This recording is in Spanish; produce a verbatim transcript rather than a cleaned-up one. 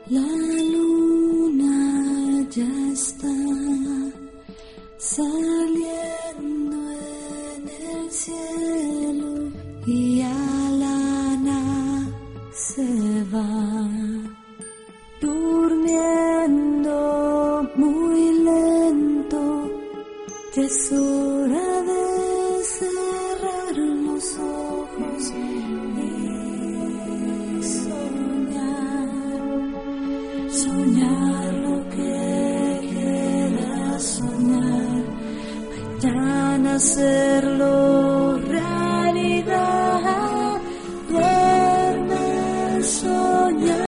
La luna ya está saliendo en el cielo y Alana se va durmiendo muy lento. Ya es hora de cerrar los ojos y soñar, soñar lo que quieras soñar, mañana hacerlo.